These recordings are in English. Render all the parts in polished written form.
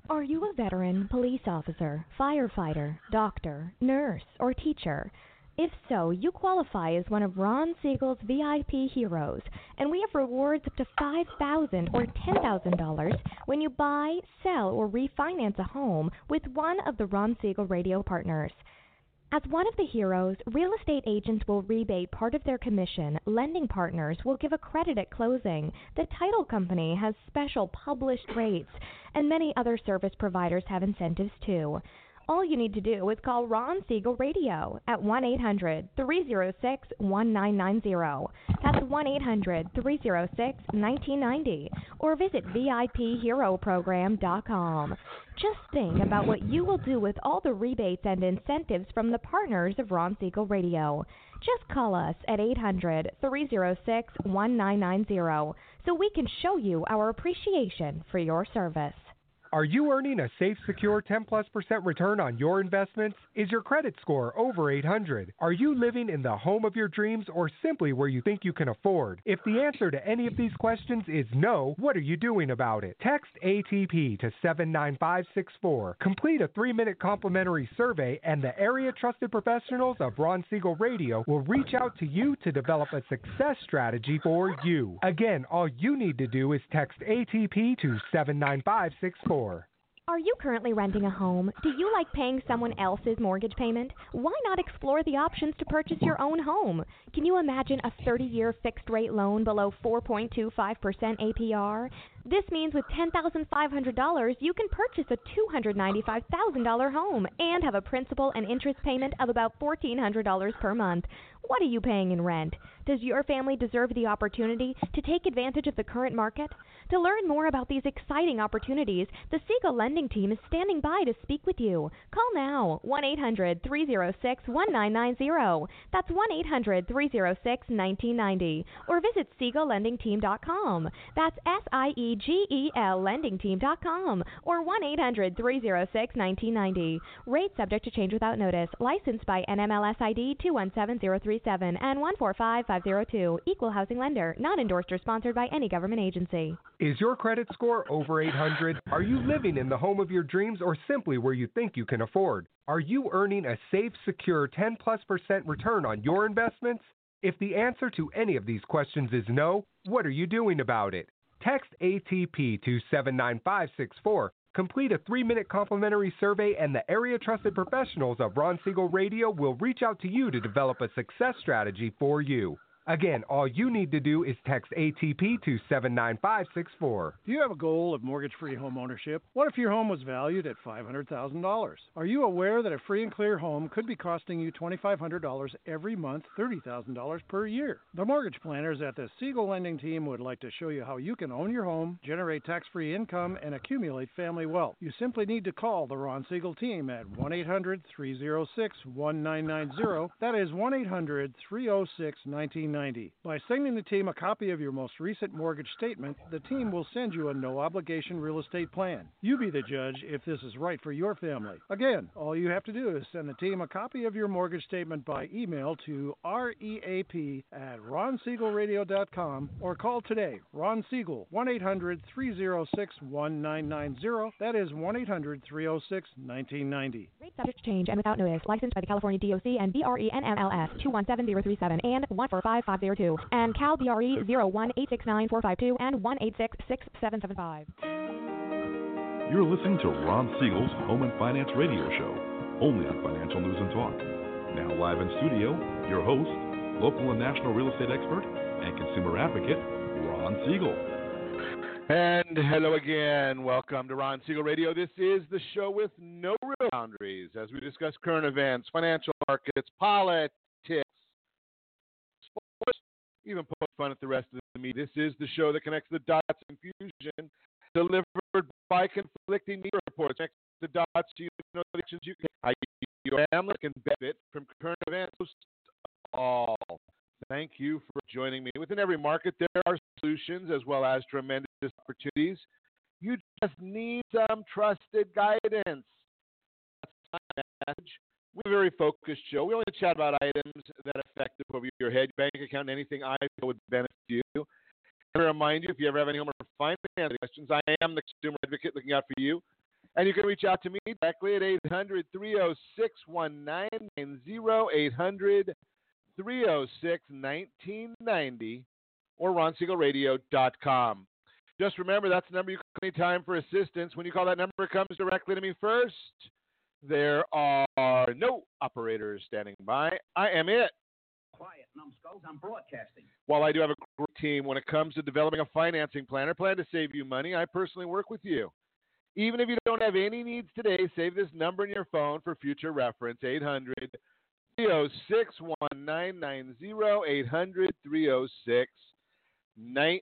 Are you a veteran, police officer, firefighter, doctor, nurse, or teacher? If so, you qualify as one of Ron Siegel's VIP heroes, and we have rewards up to $5,000 or $10,000 when you buy, sell, or refinance a home with one of the Ron Siegel radio partners. As one of the heroes, real estate agents will rebate part of their commission, lending partners will give a credit at closing, the title company has special published rates, and many other service providers have incentives too. All you need to do is call Ron Siegel Radio at 1-800-306-1990. That's 1-800-306-1990. Or visit VIPHeroProgram.com. Just think about what you will do with all the rebates and incentives from the partners of Ron Siegel Radio. Just call us at 800-306-1990 so we can show you our appreciation for your service. Are you earning a safe, secure 10+% return on your investments? Is your credit score over 800? Are you living in the home of your dreams or simply where you think you can afford? If the answer to any of these questions is no, what are you doing about it? Text ATP to 79564. Complete a 3-minute complimentary survey and the area trusted professionals of Ron Siegel Radio will reach out to you to develop a success strategy for you. Again, all you need to do is text ATP to 79564. Are you currently renting a home? Do you like paying someone else's mortgage payment? Why not explore the options to purchase your own home? Can you imagine a 30-year fixed-rate loan below 4.25% APR? This means with $10,500, you can purchase a $295,000 home and have a principal and interest payment of about $1,400 per month. What are you paying in rent? Does your family deserve the opportunity to take advantage of the current market? To learn more about these exciting opportunities, the Siegel Lending Team is standing by to speak with you. Call now, 1-800-306-1990. That's 1-800-306-1990. Or visit SiegelLendingTeam.com. That's SIEGEL LendingTeam.com. Or 1-800-306-1990. Rate subject to change without notice. Licensed by NMLS ID 217037 and 145502. Equal housing lender. Not endorsed or sponsored by any government agency. Is your credit score over 800? Are you living in the home of your dreams or simply where you think you can afford? Are you earning a safe, secure 10+% return on your investments? If the answer to any of these questions is no, what are you doing about it? Text ATP to 79564. Complete a 3-minute complimentary survey and the area trusted professionals of Ron Siegel Radio will reach out to you to develop a success strategy for you. Again, all you need to do is text ATP to 79564. Do you have a goal of mortgage-free home ownership? What if your home was valued at $500,000? Are you aware that a free and clear home could be costing you $2,500 every month, $30,000 per year? The mortgage planners at the Siegel Lending Team would like to show you how you can own your home, generate tax-free income, and accumulate family wealth. You simply need to call the Ron Siegel Team at 1-800-306-1990. That is 1-800-306-1990. By sending the team a copy of your most recent mortgage statement, the team will send you a no-obligation real estate plan. You be the judge if this is right for your family. Again, all you have to do is send the team a copy of your mortgage statement by email to reap@ronsiegelradio.com or call today. Ron Siegel, 1-800-306-1990. That is 1-800-306-1990. Rate subject to change and without notice. Licensed by the California DOC and BRENMLS 217037 and 145502 and Cal BRE 01869452 and 1866775. You're listening to Ron Siegel's Home and Finance Radio Show, only on Financial News and Talk. Now live in studio, your host, local and national real estate expert and consumer advocate, Ron Siegel. And hello again. Welcome to Ron Siegel Radio. This is the show with no real boundaries as we discuss current events, financial markets, politics, sports, even poke fun at the rest of the media. This is the show that connects the dots and confusion delivered by conflicting media reports. Connects the dots to the actions you can, how your family can benefit from current events. All. Thank you for joining me. Within every market, there are solutions as well as tremendous opportunities. You just need some trusted guidance. That's my message. We're a very focused show. We only chat about items that affect the over your head, bank account, and anything I feel would benefit you. And I remind you, if you ever have any home or finance questions, I am the consumer advocate looking out for you. And you can reach out to me directly at 800-306-1990, 800-306-1990, or ronsiegelradio.com. Just remember, that's the number you call anytime for assistance. When you call that number, it comes directly to me first. There are no operators standing by. I am it. Quiet, numbskulls. I'm broadcasting. While I do have a great team when it comes to developing a financing plan or plan to save you money, I personally work with you. Even if you don't have any needs today, save this number in your phone for future reference, 800-306-1990, 800-306-1990.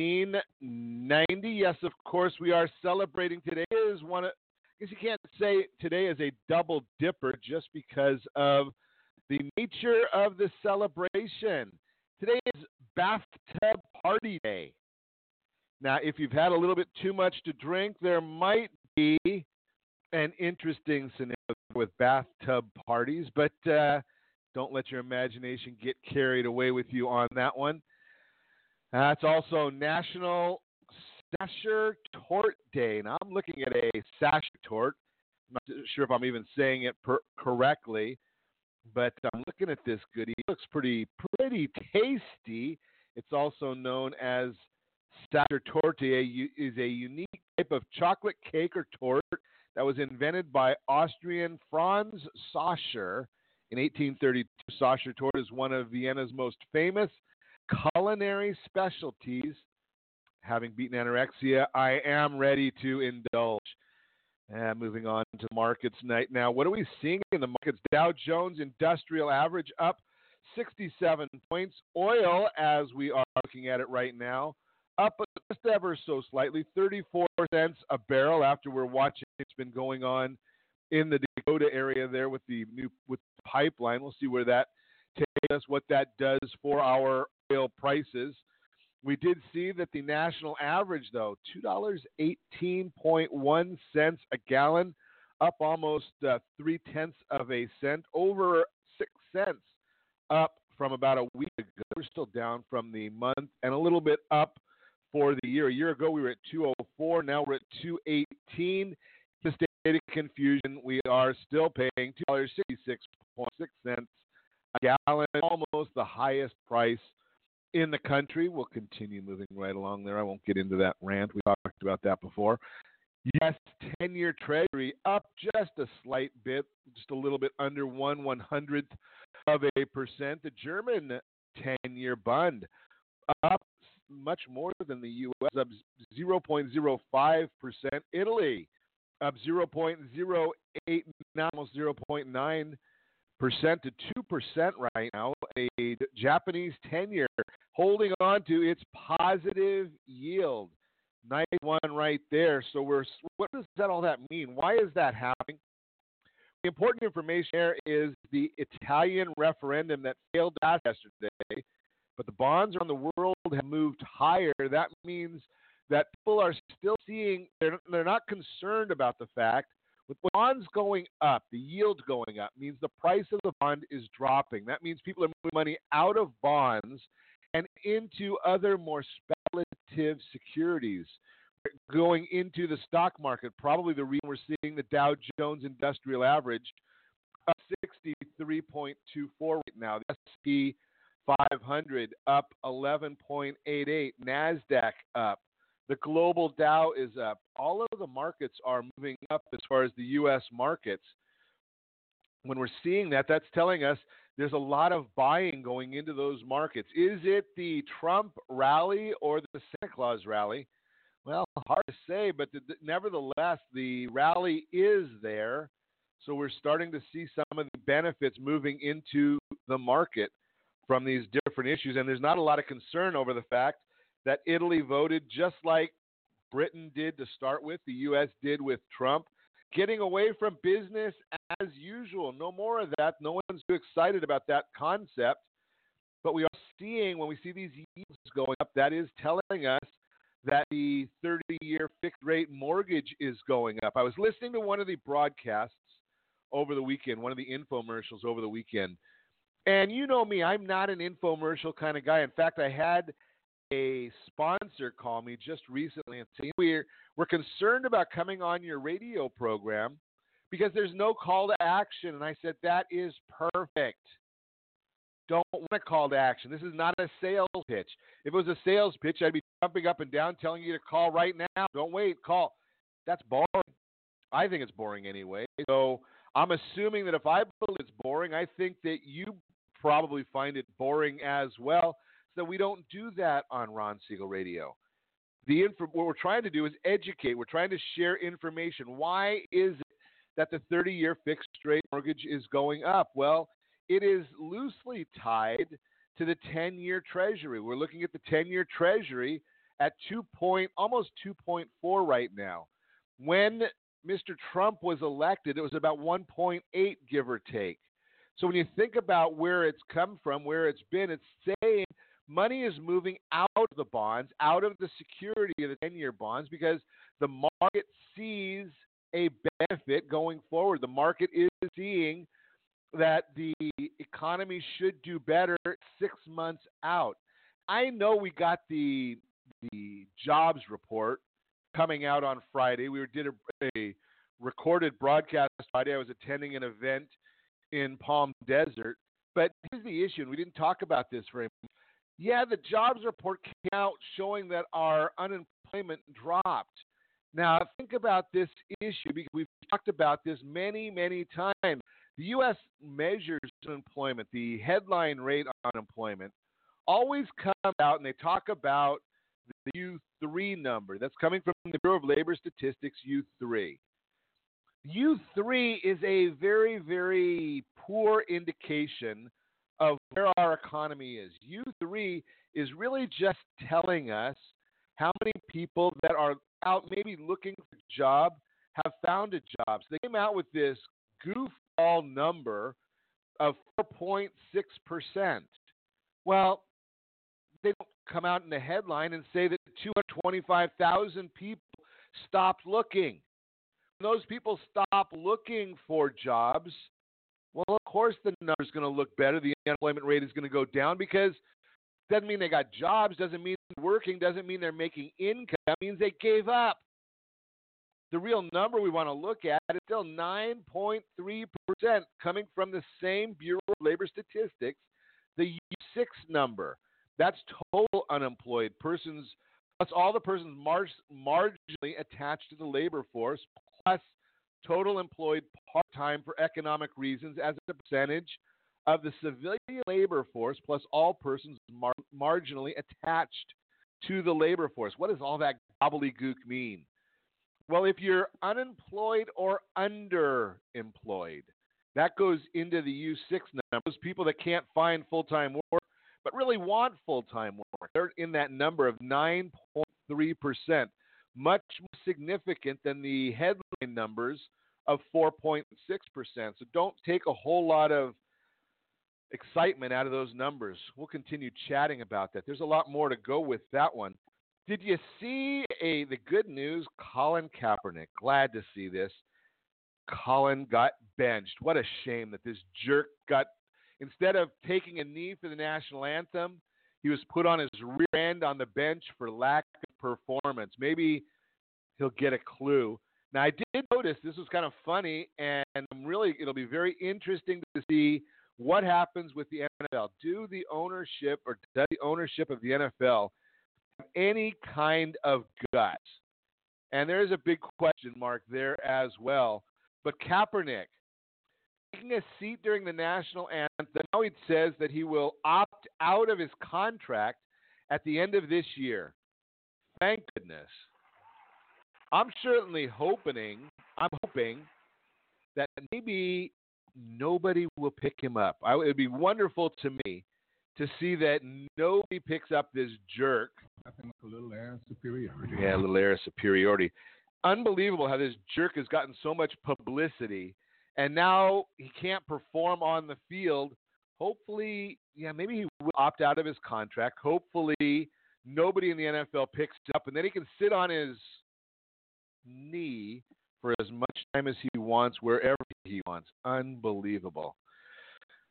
Yes, of course, we are celebrating today. I guess you can't say today is a double dipper just because of the nature of the celebration. Today is Bathtub Party Day. Now, if you've had a little bit too much to drink, there might be an interesting scenario with bathtub parties, but don't let your imagination get carried away with you on that one. It's also National Sasher Tort Day. Now, I'm looking at a Sasher Tort. I'm not sure if I'm even saying it correctly, but I'm looking at this goodie. It looks pretty tasty. It's also known as Sasher Torte. Is a unique type of chocolate cake or tort that was invented by Austrian Franz Sascher in 1832. Sasher Tort is one of Vienna's most famous culinary specialties. Having beaten anorexia, I am ready to indulge. Moving on to markets night now. What are we seeing in the markets? Dow Jones Industrial Average up 67 points. Oil, as we are looking at it right now, up just ever so slightly, 34 cents a barrel after we're watching what's been going on in the Dakota area there with the pipeline. We'll see where that takes us, what that does for our oil prices. We did see that the national average, though, $2.18.1 a gallon, up almost 0.3 of a cent, over 6 cents up from about a week ago. We're still down from the month and a little bit up for the year. A year ago, we were at 2.04. Now we're at 2.18. The state of confusion, we are still paying $2.66.6 a gallon, almost the highest price in the country. We'll continue moving right along there. I won't get into that rant. We talked about that before. Yes, 10-year Treasury up just a slight bit, just a little bit under 1/100th of a percent. The German 10-year Bund up much more than the U.S., up 0.05%. Italy up 0.089, almost 0.9% to 2% right now. A Japanese 10-year holding on to its positive yield. Nice one right there. So what does all that mean? Why is that happening? The important information there is the Italian referendum that failed yesterday, but the bonds around the world have moved higher. That means that people are still seeing, they're not concerned about the fact with bonds going up, the yield going up, means the price of the bond is dropping. That means people are moving money out of bonds and into other more speculative securities, going into the stock market. Probably the reason we're seeing the Dow Jones Industrial Average up 63.24 right now. The S&P 500 up 11.88. NASDAQ up. The global Dow is up. All of the markets are moving up as far as the U.S. markets. When we're seeing that, that's telling us there's a lot of buying going into those markets. Is it the Trump rally or the Santa Claus rally? Well, hard to say, but nevertheless, the rally is there. So we're starting to see some of the benefits moving into the market from these different issues. And there's not a lot of concern over the fact that Italy voted just like Britain did to start with, the U.S. did with Trump, getting away from business as usual. No more of that. No one's too excited about that concept. But we are seeing, when we see these yields going up, that is telling us that the 30-year fixed-rate mortgage is going up. I was listening to one of the broadcasts over the weekend, one of the infomercials over the weekend. And you know me, I'm not an infomercial kind of guy. In fact, I had a sponsor call me just recently and say, we're concerned about coming on your radio program because there's no call to action. And I said, that is perfect. Don't want a call to action. This is not a sales pitch. If it was a sales pitch, I'd be jumping up and down telling you to call right now. Don't wait, call. That's boring. I think it's boring anyway. So I'm assuming that if I believe it's boring, I think that you probably find it boring as well. So we don't do that on Ron Siegel Radio. What we're trying to do is educate. We're trying to share information. Why is it that the 30-year fixed rate mortgage is going up? Well, it is loosely tied to the 10-year Treasury. We're looking at the 10-year Treasury at almost 2.4 right now. When Mr. Trump was elected, it was about 1.8, give or take. So when you think about where it's come from, where it's been, it's saying money is moving out of the bonds, out of the security of the 10-year bonds, because the market sees a benefit going forward. The market is seeing that the economy should do better 6 months out. I know we got the jobs report coming out on Friday. We did a recorded broadcast Friday. I was attending an event in Palm Desert. But here's the issue, and we didn't talk about this very much. Yeah, the jobs report came out showing that our unemployment dropped. Now, think about this issue because we've talked about this many, many times. The U.S. measures unemployment, the headline rate on unemployment, always come out and they talk about the U3 number. That's coming from the Bureau of Labor Statistics, U3. U3 is a very, very poor indication of where our economy is. U3 is really just telling us how many people that are out maybe looking for a job have found a job. So they came out with this goofball number of 4.6%. Well, they don't come out in the headline and say that 225,000 people stopped looking. When those people stop looking for jobs, well, of course the number is going to look better. The unemployment rate is going to go down because it doesn't mean they got jobs, doesn't mean they're working, doesn't mean they're making income. It means they gave up. The real number we want to look at is still 9.3% coming from the same Bureau of Labor Statistics, the U6 number. That's total unemployed persons, plus all the persons marginally attached to the labor force, plus total employed part-time for economic reasons as a percentage of the civilian labor force, plus all persons marginally attached to the labor force. What does all that gobbledygook mean? Well, if you're unemployed or underemployed, that goes into the U6 number. Those people that can't find full-time work but really want full-time work, they're in that number of 9.3%, much more significant than the headline numbers of 4.6%. So don't take a whole lot of excitement out of those numbers. We'll continue chatting about that. There's a lot more to go with that one. Did you see the good news? Colin Kaepernick. Glad to see this. Colin got benched. What a shame that this jerk got, instead of taking a knee for the national anthem, he was put on his rear end on the bench for lack of performance. Maybe he'll get a clue. Now, I did notice this was kind of funny, and it'll be very interesting to see what happens with the NFL. Does the ownership of the NFL have any kind of guts? And there's a big question mark there as well. But Kaepernick, taking a seat during the national anthem, now he says that he will opt out of his contract at the end of this year. Thank goodness. I'm hoping that maybe nobody will pick him up. It would be wonderful to me to see that nobody picks up this jerk. I think a little air of superiority. Yeah, a little air of superiority. Unbelievable how this jerk has gotten so much publicity, and now he can't perform on the field. Hopefully, maybe he will opt out of his contract. Hopefully, nobody in the NFL picks it up, and then he can sit on his knee for as much time as he wants, wherever he wants. Unbelievable.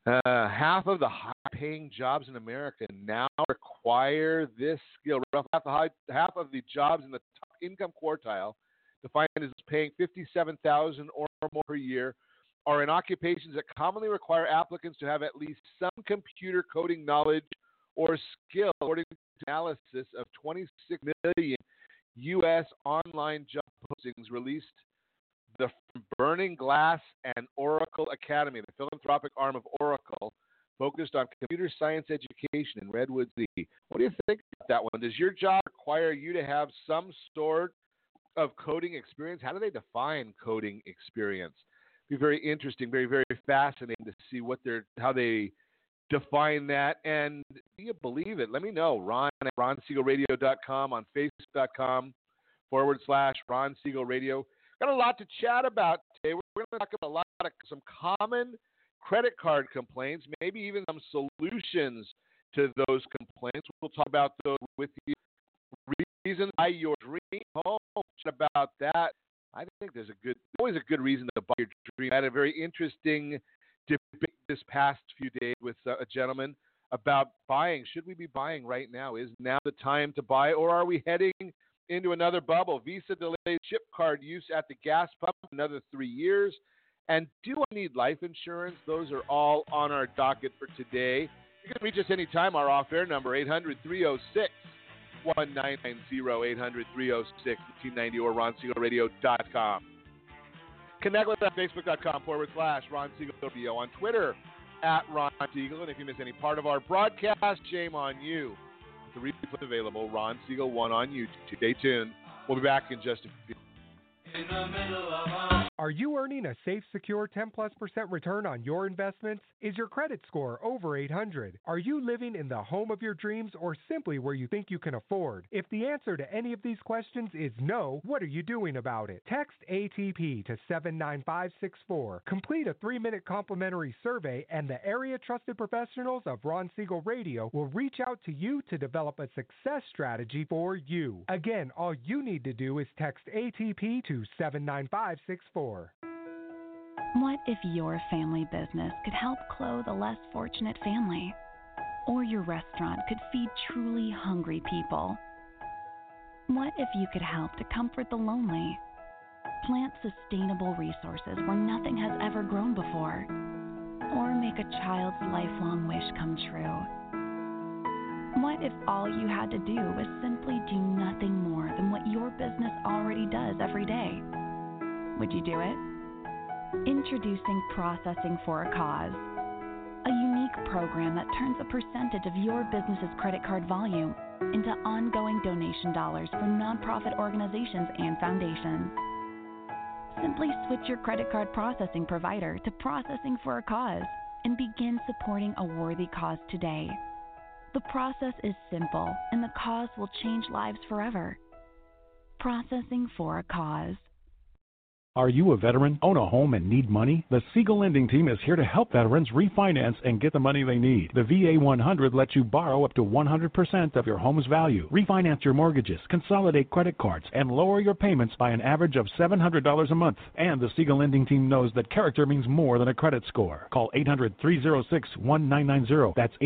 Half of the high-paying jobs in America now require this skill. Roughly half of the jobs in the top income quartile, defined as paying $57,000 or more per year, are in occupations that commonly require applicants to have at least some computer coding knowledge or skill, according to analysis of 26 million U.S. online job postings released the Burning Glass and Oracle Academy, the philanthropic arm of Oracle, focused on computer science education in Redwood City. What do you think about that one? Does your job require you to have some sort of coding experience? How do they define coding experience? It'd be very interesting, very, very fascinating to see how they define that. And do you believe it? Let me know. Ron at RonSiegelRadio.com, on Facebook.com/Ron Siegel Radio. Got a lot to chat about today. We're going to talk about some common credit card complaints, maybe even some solutions to those complaints. We'll talk about those with you. Reasons why your dream home. Chat about that. I think there's always a good reason to buy your dream. I had a very interesting debate this past few days with a gentleman about buying. Should we be buying right now? Is now the time to buy, or are we heading into another bubble? Visa delayed chip card use at the gas pump another 3 years. And do I need life insurance? Those are all on our docket for today. You can reach us anytime. Our off-air number, 800-306-1990, 800-306-1990, or RonSiegelRadio.com. Connect with us at Facebook.com/Ron Siegel Radio, on Twitter @Ron Siegel. And if you miss any part of our broadcast, shame on you. The replay available, Ron Siegel 1 on YouTube. Stay tuned. We'll be back in just a few. Are you earning a safe, secure 10+% return on your investments? Is your credit score over 800? Are you living in the home of your dreams, or simply where you think you can afford? If the answer to any of these questions is no, what are you doing about it? Text ATP to 79564. Complete a 3-minute complimentary survey, and the area trusted professionals of Ron Siegel Radio will reach out to you to develop a success strategy for you. Again, all you need to do is text ATP to 79564. What if your family business could help clothe a less fortunate family? Or your restaurant could feed truly hungry people? What if you could help to comfort the lonely? Plant sustainable resources where nothing has ever grown before? Or make a child's lifelong wish come true? What if all you had to do was simply do nothing more than what your business already does every day? Would you do it? Introducing Processing for a Cause, a unique program that turns a percentage of your business's credit card volume into ongoing donation dollars for nonprofit organizations and foundations. Simply switch your credit card processing provider to Processing for a Cause and begin supporting a worthy cause today. The process is simple, and the cause will change lives forever. Processing for a Cause. Are you a veteran, own a home, and need money? The Siegel Lending Team is here to help veterans refinance and get the money they need. The VA 100 lets you borrow up to 100% of your home's value, refinance your mortgages, consolidate credit cards, and lower your payments by an average of $700 a month. And the Siegel Lending Team knows that character means more than a credit score. Call 800-306-1990. That's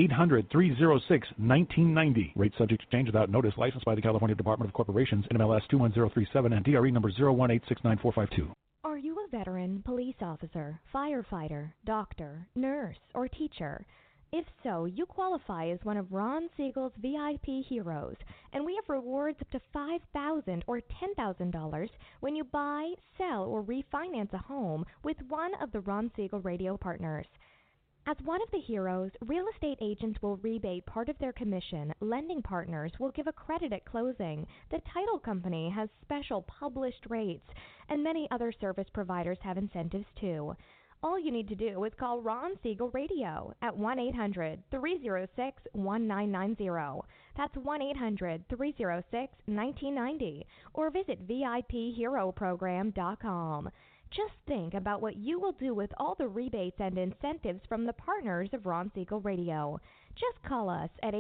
800-306-1990. Rate subject to change without notice. Licensed by the California Department of Corporations, NMLS 21037, and DRE number 018694452. Are you a veteran, police officer, firefighter, doctor, nurse, or teacher? If so, you qualify as one of Ron Siegel's VIP heroes, and we have rewards up to $5,000 or $10,000 when you buy, sell, or refinance a home with one of the Ron Siegel Radio partners. As one of the heroes, real estate agents will rebate part of their commission, lending partners will give a credit at closing, the title company has special published rates, and many other service providers have incentives too. All you need to do is call Ron Siegel Radio at 1-800-306-1990. That's 1-800-306-1990, or visit VIPHeroProgram.com. Just think about what you will do with all the rebates and incentives from the partners of Ron Siegel Radio. Just call us at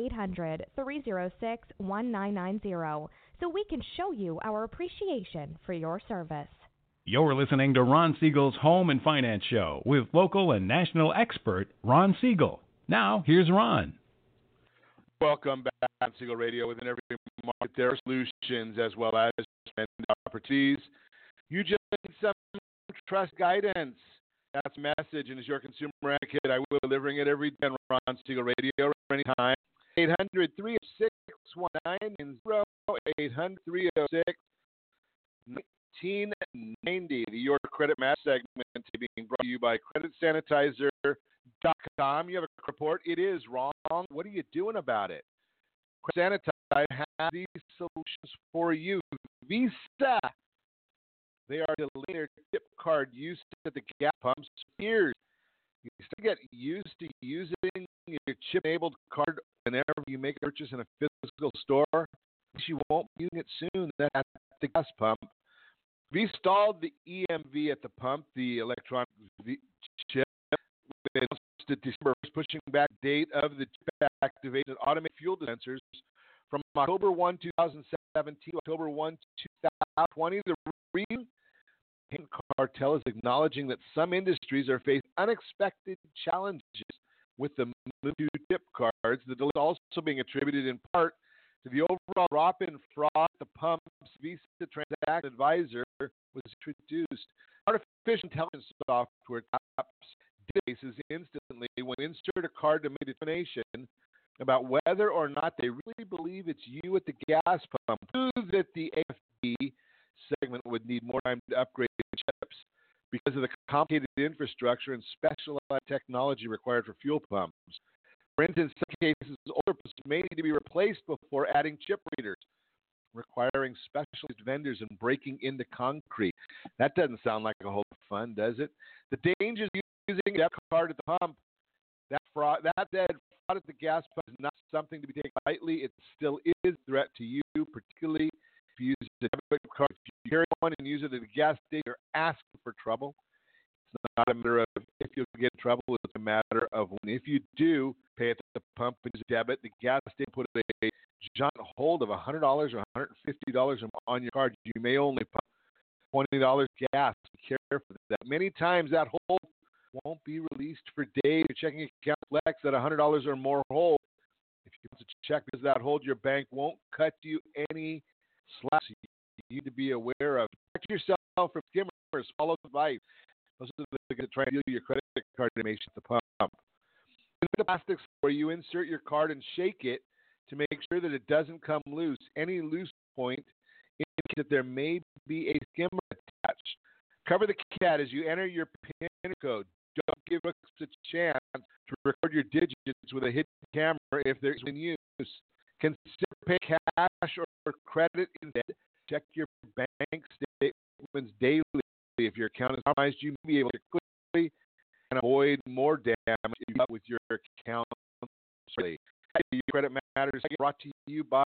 800-306-1990 so we can show you our appreciation for your service. You're listening to Ron Siegel's Home and Finance Show with local and national expert Ron Siegel. Now, here's Ron. Welcome back to Ron Siegel Radio. Within every market, there are solutions as well as opportunities. You just need some trust guidance. That's a message, and as your consumer advocate, I will be delivering it every day on Ron Siegel Radio anytime. 800-306-1990, 800-306-1990. The Your Credit Match segment being brought to you by CreditSanitizer.com. You have a report. It is wrong. What are you doing about it? Credit Sanitizer has these solutions for you. Visa. They are delaying their chip card use at the gas pumps for years. You still get used to using your chip-enabled card whenever you make a purchase in a physical store. You won't be using it soon at the gas pump. We installed the EMV at the pump, the electronic chip. They announced it December, pushing back date of the chip-activated automated fuel dispensers from October 1, 2017 to October 1, 2020. The reason? Payment cartel is acknowledging that some industries are facing unexpected challenges with the move to chip cards. The delay is also being attributed in part to the overall drop in fraud at the pumps. Visa Transaction Advisor was introduced. Artificial intelligence software taps databases instantly when insert a card to make a determination about whether or not they really believe it's you at the gas pump. Prove that the AFD segment would need more time to upgrade chips because of the complicated infrastructure and specialized technology required for fuel pumps. For instance, in some cases, older pumps may need to be replaced before adding chip readers, requiring specialized vendors and breaking into concrete. That doesn't sound like a whole lot of fun, does it? The dangers of using a debit card at the pump. That said, fraud at the gas pump is not something to be taken lightly. It still is a threat to you, particularly if you use a debit card. If you carry one and use it at a gas station, you're asking for trouble. It's not a matter of if you'll get in trouble. It's a matter of when. If you do pay at the pump and use a debit, the gas station put a giant hold of $100 or $150 on your card. You may only pump $20 gas. Be careful with that. Many times that hold won't be released for days. Your checking account flex at $100 or more hold. If you want to check because that hold, your bank won't cut you any slack. So you need to be aware of. Protect yourself from skimmers. Follow the advice. Those are the guys that try to steal your credit card information at the pump. In the plastics where you insert your card and shake it to make sure that it doesn't come loose. Any loose point indicates that there may be a skimmer attached. Cover the cat as you enter your PIN code. Don't give us a chance to record your digits with a hidden camera if there's in use. Consider paying cash or credit instead. Check your bank statements daily. If your account is compromised, you may be able to quickly and avoid more damage with your account. Your Credit Matters brought to you by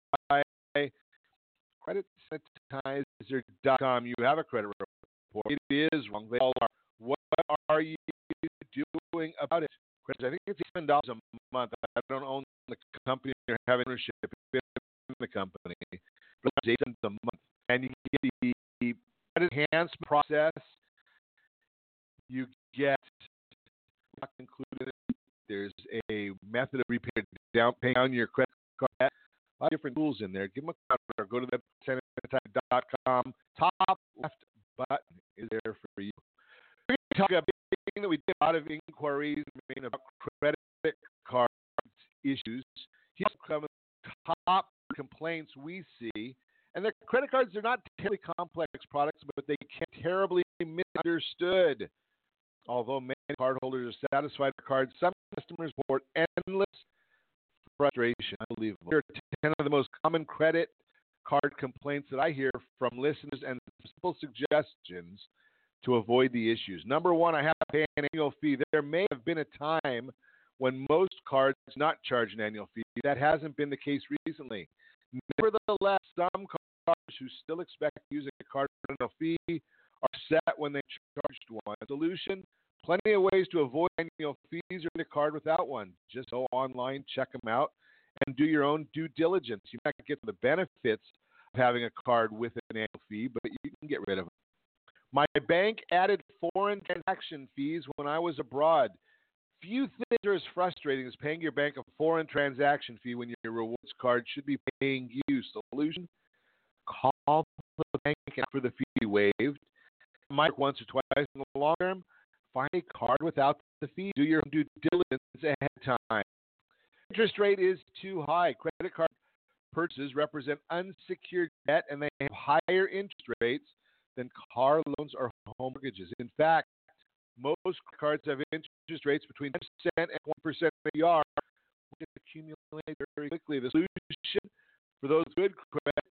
CreditSanitizer.com. You have a credit report. It is wrong. They all are. What are you doing about it? I think it's $7 a month. I don't own the company or have ownership in the company. But it's $8 a month. And you get the credit enhancement process. You get included. There's a method of repaying down your credit card. A lot of different tools in there. Give them a call or go to the CreditSanitizer.com. Top left button is there for you. We're going to talk about a big thing that we get a lot of inquiries about credit card issues. Here's some of the top complaints we see. And the credit cards are not terribly complex products, but they can be terribly misunderstood. Although many cardholders are satisfied with cards, some customers report endless frustration. Unbelievable. Here are 10 of the most common credit card complaints that I hear from listeners and simple suggestions to avoid the issues. Number one, I have to pay an annual fee. There may have been a time when most cards not charge an annual fee. That hasn't been the case recently. Nevertheless, some cardholders who still expect to use a card annual fee are set when they charged one. Solution: plenty of ways to avoid annual fees or get a card without one. Just go online, check them out, and do your own due diligence. You might get the benefits of having a card with an annual fee, but you can get rid of it. My bank added foreign transaction fees when I was abroad. Few things are as frustrating as paying your bank a foreign transaction fee when your rewards card should be paying you. Solution? Call the bank and ask for the fee waived. Might work once or twice in the long term. Find a card without the fee. Do your due diligence ahead of time. Interest rate is too high. Credit card purchases represent unsecured debt, and they have higher interest rates than car loans or home mortgages. In fact, most cards have interest rates between 10% and 20% APR, which accumulate very quickly. The solution for those good credit,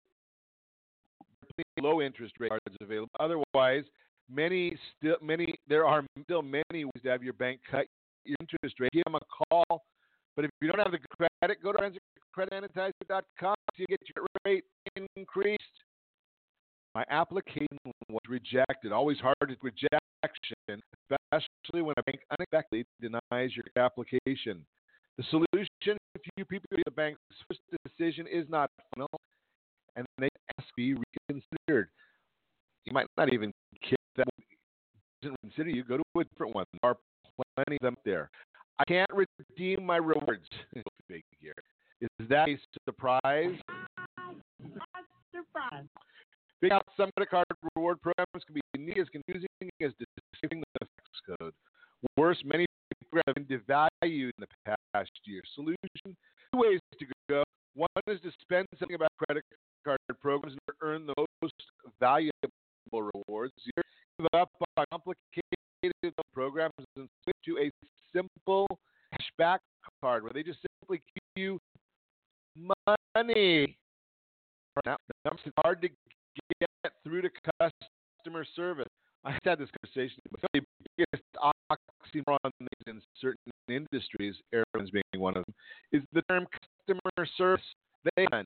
low interest rate cards available. Otherwise, there are still many ways to have your bank cut your interest rate. Give them a call. But if you don't have the credit, go to ForensicCreditAnnotizer.com to get your rate increased. My application was rejected. Always hard to rejection, especially when a bank unexpectedly denies your application. The solution, if you people the bank's first decision is not final, and they ask to be reconsidered. You might not even get that doesn't consider you. Go to a different one. There are plenty of them there. I can't redeem my rewards. Big here. Is that a surprise? Surprise. Figuring out some credit card reward programs can be nearly as confusing as deciphering the FX code. Worse, many people have been devalued in the past year. Solution: two ways to go. One is to spend something about credit card programs and earn the most valuable rewards. Zero, give up on complicated programs and switch to a simple cashback card where they just simply give you money. Now, it's hard to get through to customer service. I had this conversation with the biggest oxymoron in certain industries, airlines being one of them, is the term customer service. They and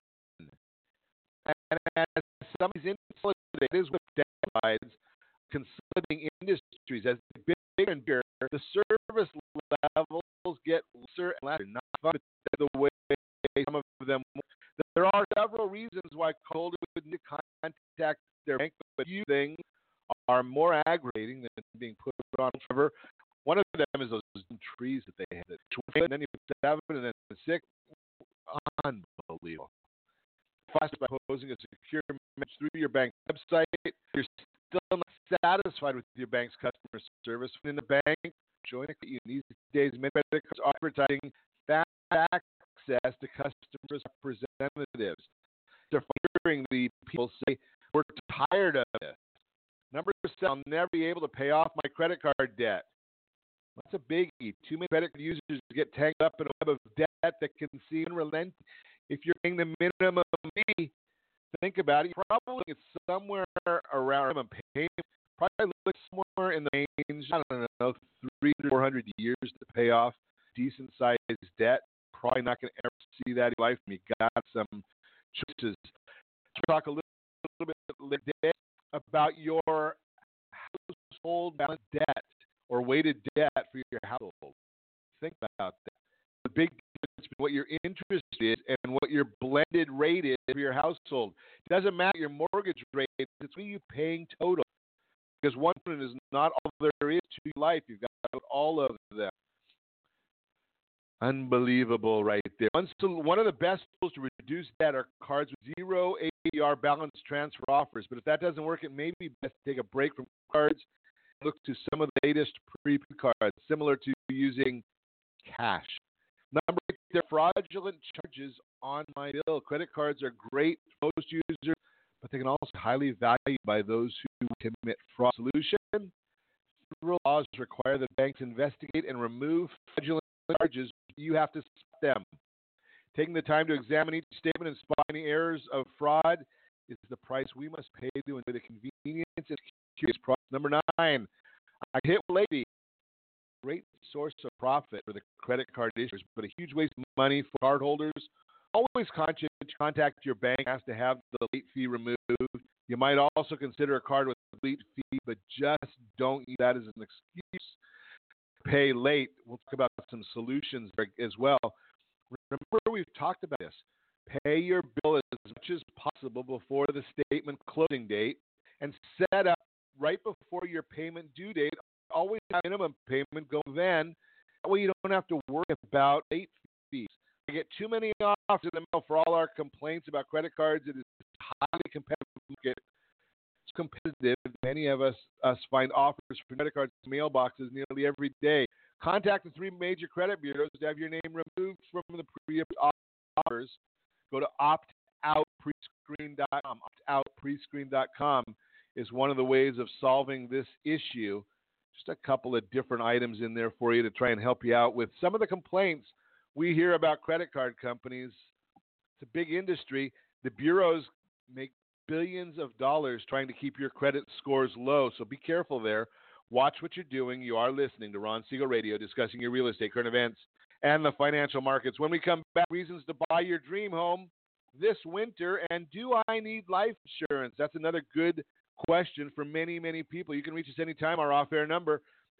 as some of these industries, it is what divides consolidating industries as they get bigger and bigger. The service levels get lesser and lesser. Not fun the way some of them. There are several reasons why holders would need to contact their bank, but few things are more aggravating than being put on cover. One of them is those trees that they have. And then you put 7 and then 6. Unbelievable. First, by posing a secure message through your bank website, you're still not satisfied with your bank's customer service. In the bank, join it. These days, many credit cards are advertising fast access to customers representatives. They're hearing the people say, "We're tired of this." Number 7, I'll never be able to pay off my credit card debt. That's a biggie. Too many credit users get tangled up in a web of debt that can seem unrelenting. If you're paying the minimum fee, think about it. You probably it's somewhere around minimum payment. Probably look somewhere in the range, I don't know, 300 to 400 years to pay off decent sized debt. Probably not going to ever see that in life. You got some choices. Let's talk a little bit later about your household balance debt or weighted debt for your household. Think about that. The big difference between what your interest is and what your blended rate is for your household. It doesn't matter your mortgage rate. It's what you're paying total. Because one is not all there is to life. You've got all of them. Unbelievable right there. One of the best tools to reduce debt are cards with 0 APR balance transfer offers. But if that doesn't work, it may be best to take a break from cards and look to some of the latest prepaid cards, similar to using cash. Number 8, there are fraudulent charges on my bill. Credit cards are great for most users, but they can also be highly valued by those who commit fraud. Solution: federal laws require that banks investigate and remove fraudulent charges. You have to stop them. Taking the time to examine each statement and spot any errors of fraud is the price we must pay to enjoy the convenience and security of products. Number 9, I hit lately. Great source of profit for the credit card issuers, but a huge waste of money for cardholders. Always contact your bank. Has to have the late fee removed. You might also consider a card with a late fee, but just don't use that as an excuse. Pay late. We'll talk about some solutions as well. Remember, we've talked about this. Pay your bill as much as possible before the statement closing date and set up right before your payment due date. Always have minimum payment go then. That way you don't have to worry about late fees. I get too many offers in the mail for all our complaints about credit cards. It is a highly competitive market. It's competitive. Many of us find offers for credit cards in mailboxes nearly every day. Contact the 3 major credit bureaus to have your name removed from the previous offers. Go to optoutprescreen.com. Optoutprescreen.com is one of the ways of solving this issue. Just a couple of different items in there for you to try and help you out with some of the complaints we hear about credit card companies. It's a big industry. The bureaus make billions of dollars trying to keep your credit scores low, so be careful there. Watch what you're doing. You are listening to Ron Siegel Radio, discussing your real estate, current events, and the financial markets. When we come back, reasons to buy your dream home this winter, and do I need life insurance? That's another good question for many, many people. You can reach us anytime. Our off-air number,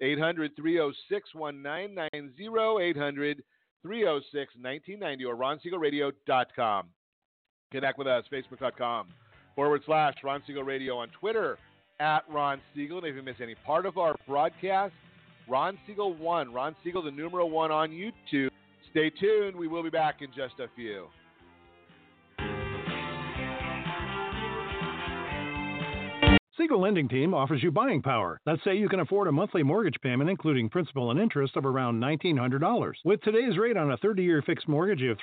800-306-1990, 800-306-1990, or ronsiegelradio.com. Connect with us, facebook.com/Ron Siegel Radio, on Twitter, @Ron Siegel. And if you miss any part of our broadcast, Ron Siegel 1, Ron Siegel, the numeral 1 on YouTube. Stay tuned. We will be back in just a few. Siegel Lending Team offers you buying power. Let's say you can afford a monthly mortgage payment, including principal and interest, of around $1,900. With today's rate on a 30-year fixed mortgage of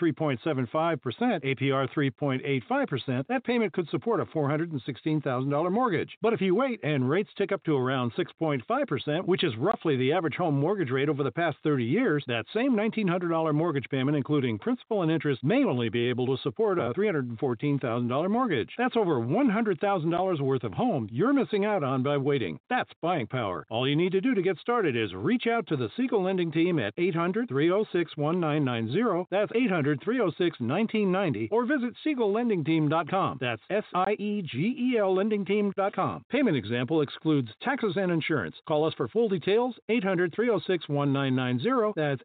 3.75%, APR 3.85%, that payment could support a $416,000 mortgage. But if you wait and rates tick up to around 6.5%, which is roughly the average home mortgage rate over the past 30 years, that same $1,900 mortgage payment, including principal and interest, may only be able to support a $314,000 mortgage. That's over $100,000 worth of home you're missing out on by waiting. That's buying power. All you need to do to get started is reach out to the Siegel Lending Team at 800-306-1990. That's 800-306-1990. Or visit SiegelLendingTeam.com. That's SIEGEL LendingTeam.com. Payment example excludes taxes and insurance. Call us for full details, 800-306-1990. That's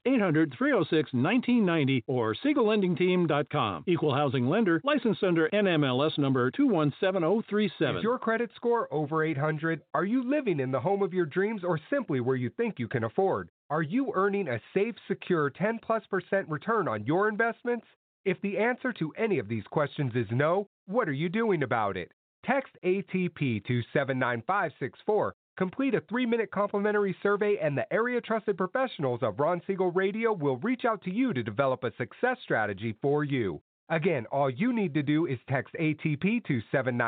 800-306-1990 or SiegelLendingTeam.com. Equal housing lender, licensed under NMLS number 217037. Is your credit score over 800? Are you living in the home of your dreams, or simply where you think you can afford? Are you earning a safe, secure 10+% return on your investments? If the answer to any of these questions is no, what are you doing about it? Text ATP to 79564. Complete a 3-minute complimentary survey, and the area trusted professionals of Ron Siegel Radio will reach out to you to develop a success strategy for you. Again, all you need to do is text ATP to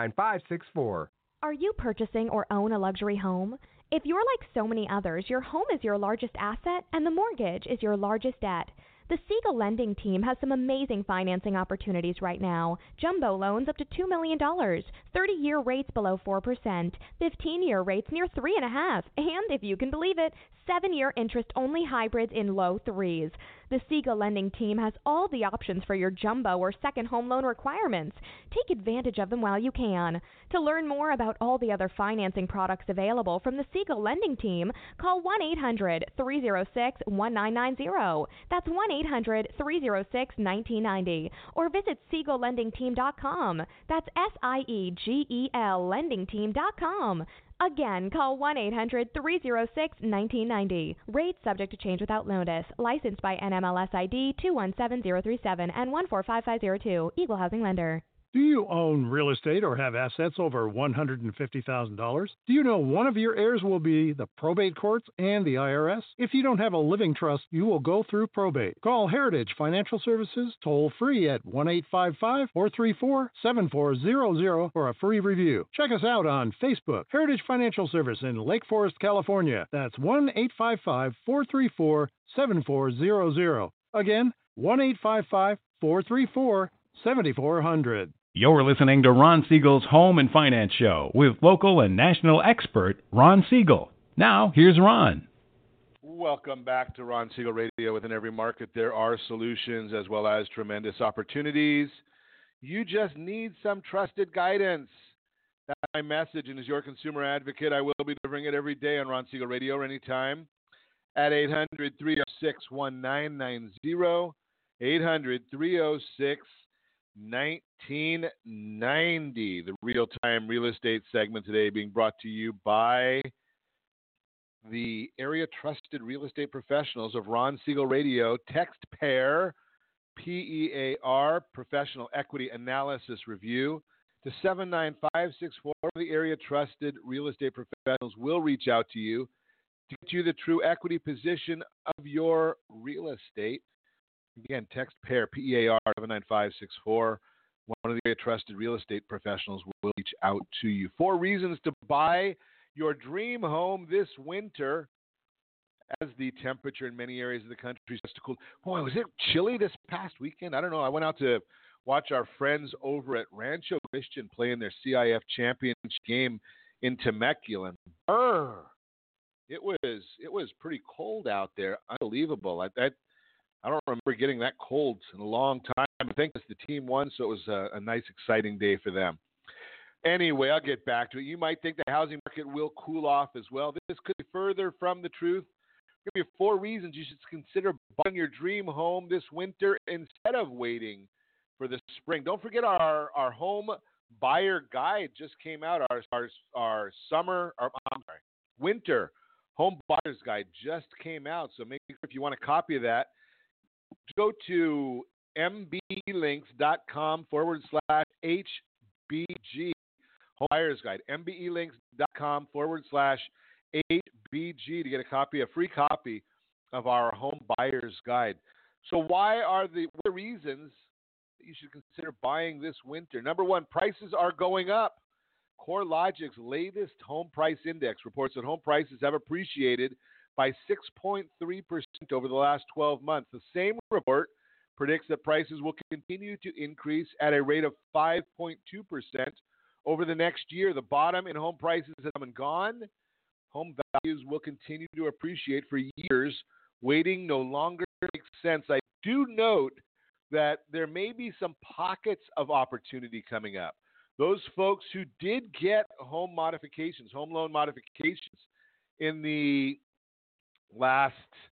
79564. Are you purchasing or own a luxury home? If you're like so many others, your home is your largest asset and the mortgage is your largest debt. The Siegel Lending Team has some amazing financing opportunities right now. Jumbo loans up to $2 million, 30-year rates below 4%, 15-year rates near 3.5%, and if you can believe it, 7-year interest-only hybrids in low 3s. The Siegel Lending Team has all the options for your jumbo or second home loan requirements. Take advantage of them while you can. To learn more about all the other financing products available from the Siegel Lending Team, call 1-800-306-1990. That's 1-800-306-1990. Or visit SiegelLendingTeam.com. That's SIEGEL LendingTeam.com. Again, call 1-800-306-1990. Rates subject to change without notice. Licensed by NMLS ID 217037 and 145502. Equal housing lender. Do you own real estate or have assets over $150,000? Do you know one of your heirs will be the probate courts and the IRS? If you don't have a living trust, you will go through probate. Call Heritage Financial Services toll free at 1-855-434-7400 for a free review. Check us out on Facebook, Heritage Financial Service in Lake Forest, California. That's 1-855-434-7400. Again, 1-855-434-7400. You're listening to Ron Siegel's Home and Finance Show with local and national expert Ron Siegel. Now, here's Ron. Welcome back to Ron Siegel Radio. Within every market, there are solutions as well as tremendous opportunities. You just need some trusted guidance. That's my message, and as your consumer advocate, I will be delivering it every day on Ron Siegel Radio or anytime at 800-306-1990, 800-306-1990. 1990. The real-time real estate segment today being brought to you by the area trusted real estate professionals of Ron Siegel Radio. Text PAIR, PEAR, Professional Equity Analysis Review, to 79564. The area trusted real estate professionals will reach out to you to get you the true equity position of your real estate. Again, text PAIR, PEAR, 79564. One of the trusted real estate professionals will reach out to you. 4 reasons to buy your dream home this winter, as the temperature in many areas of the country starts to cool. Boy, was it chilly this past weekend? I don't know. I went out to watch our friends over at Rancho Christian play in their CIF championship game in Temecula. It was pretty cold out there. Unbelievable. I don't remember getting that cold in a long time. I think the team won, so it was a nice, exciting day for them. Anyway, I'll get back to it. You might think the housing market will cool off as well. This could be further from the truth. There are 4 reasons you should consider buying your dream home this winter instead of waiting for the spring. Don't forget our home buyer guide just came out. Our winter home buyer's guide just came out. So make sure if you want a copy of that, go to mbelinks.com/HBG. Home Buyer's Guide, mbelinks.com/HBG to get a free copy of our Home Buyer's Guide. So what are the reasons that you should consider buying this winter? Number 1, prices are going up. CoreLogic's latest home price index reports that home prices have appreciated by 6.3% over the last 12 months. The same report predicts that prices will continue to increase at a rate of 5.2% over the next year. The bottom in home prices has come and gone. Home values will continue to appreciate for years. Waiting no longer makes sense. I do note that there may be some pockets of opportunity coming up. Those folks who did get home loan modifications in the last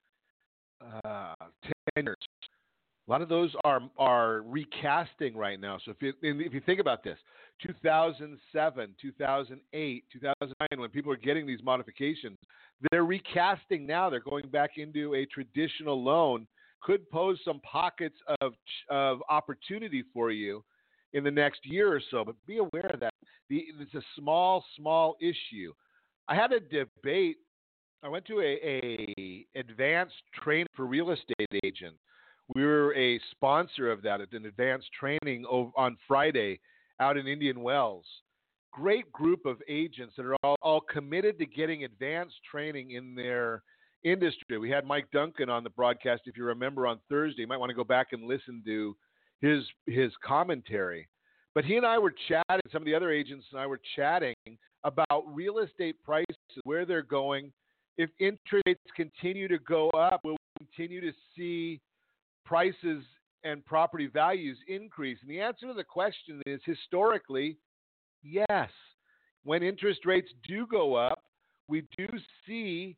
10 years, a lot of those are recasting right now. So if you think about this, 2007, 2008, 2009, when people are getting these modifications, they're recasting now. They're going back into a traditional loan. Could pose some pockets of opportunity for you in the next year or so, but be aware of that. It's a small issue. I had a debate. I went to a advanced training for real estate agents. We were a sponsor of that at an advanced training on Friday out in Indian Wells. Great group of agents that are all committed to getting advanced training in their industry. We had Mike Duncan on the broadcast, if you remember, on Thursday. You might want to go back and listen to his commentary. But he and I were chatting, some of the other agents and I were chatting about real estate prices, where they're going. If interest rates continue to go up, we'll continue to see prices and property values increase. And the answer to the question is, historically, yes. When interest rates do go up, we do see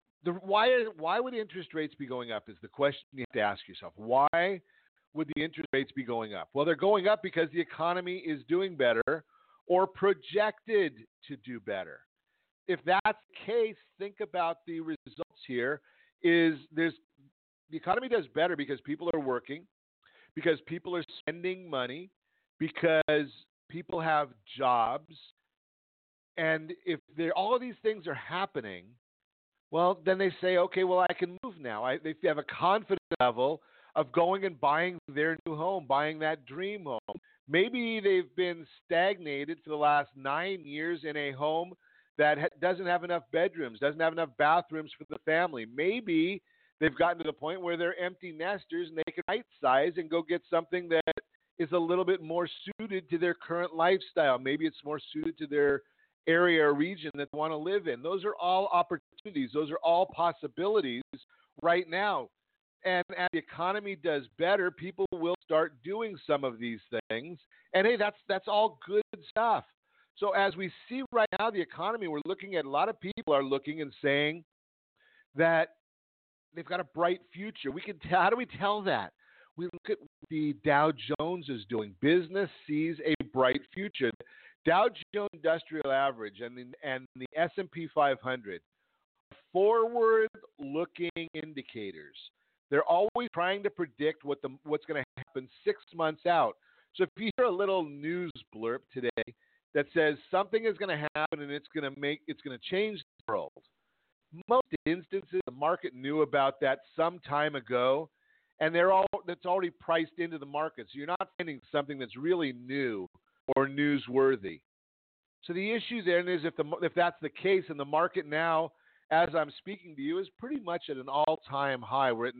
why would interest rates be going up is the question you have to ask yourself. Why would the interest rates be going up? Well, they're going up because the economy is doing better or projected to do better. If that's the case, think about the results here. The economy does better because people are working, because people are spending money, because people have jobs. And if all of these things are happening, well, then they say, okay, well, I can move now. They have a confidence level of going and buying their new home, buying that dream home. Maybe they've been stagnated for the last 9 years in a home that doesn't have enough bedrooms, doesn't have enough bathrooms for the family. Maybe they've gotten to the point where they're empty nesters and they can right size and go get something that is a little bit more suited to their current lifestyle. Maybe it's more suited to their area or region that they want to live in. Those are all opportunities. Those are all possibilities right now. And as the economy does better, people will start doing some of these things. And hey, that's all good stuff. So as we see right now, the economy, we're looking at a lot of people are looking and saying that they've got a bright future. How do we tell that? we look at what the Dow Jones is doing. Business sees a bright future. Dow Jones Industrial Average and the S&P 500, forward-looking indicators. They're always trying to predict what's going to happen 6 months out. So if you hear a little news blurb today that says something is going to happen and it's going to change the world, most instances the market knew about that some time ago, and that's already priced into the market. So you're not finding something that's really new or newsworthy. So the issue then is if that's the case, and the market now, as I'm speaking to you, is pretty much at an all-time high. We're at